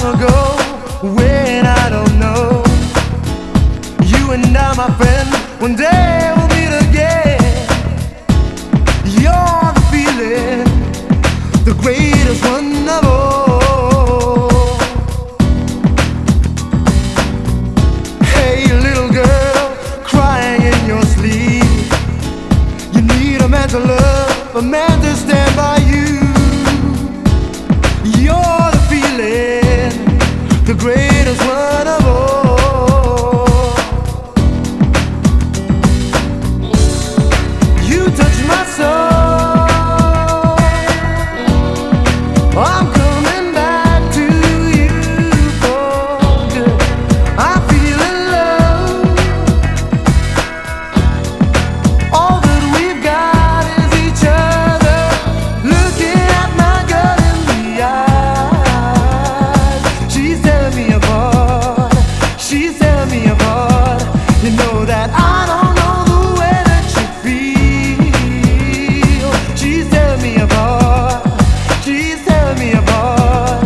long ago when I don't know. You and I, my friend, one day we'll meet again. You're the feeling, the greatest one of all. Hey, little girl, crying in your sleep. You need a man to love, a man to stand by you. You're the feeling, the greatest one of all. You touch my soul. I'm coming back to you for good. I feel in love. All that we've got is each other. Looking at my girl in the eyes, she's tearing me apart. She's tearing me apart. You know that I don't know the way that you feel. She's tearing me apart. She's tearing me apart.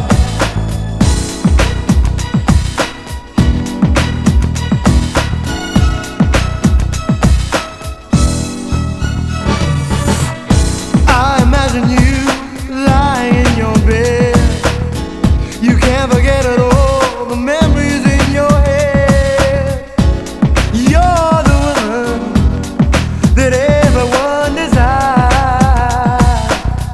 I imagine you lying in your bed. You can't forget it all, the memories in your head. You're the woman that everyone desires.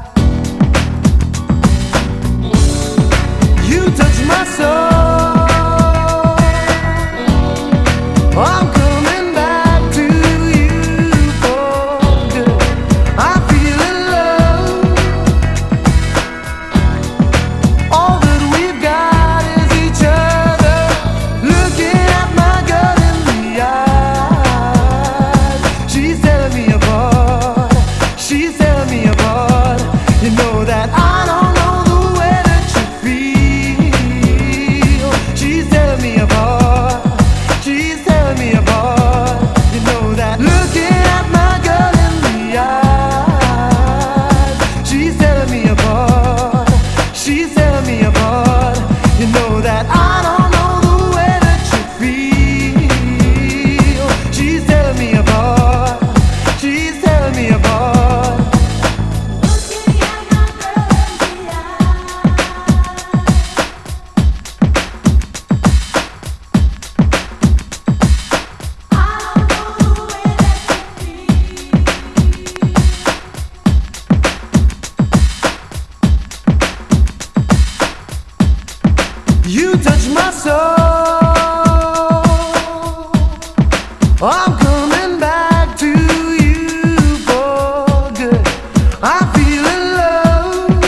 You touch my soul. I'm coming back to you for good. I feel in love. All that we've got is each other. Looking at my girl in the eyes, she's tearing me apart. She's tearing me apart. You know that I don't know the way that you feel. She's tearing me apart. She's tearing me apart. You know that looking at my girl in the eyes, she's tearing me apart. She's tearing me apart. You know that I don't know the way that you feel. She's tearing me apart. She's tearing me apart. Looking at my girl in the I don't know the way that you feel. You touch my soul. I'm coming back to you for good. I feel in love.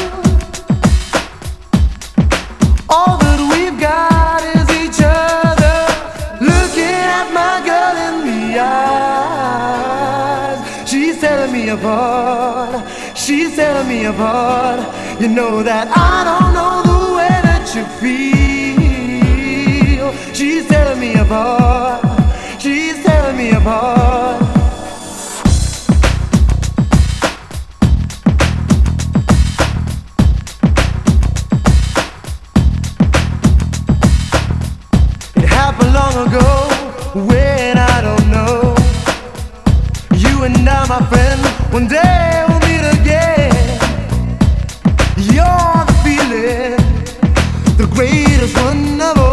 All that we've got is each other. Looking at my girl in the eyes, she's tearing me apart. She's tearing me apart. You know that I don't know the way that you feel. She's tearing me apart. She's tearing me apart. It happened long ago when I don't know. You and I, my friend, one day we'll meet again. You're the feeling, the greatest one of all.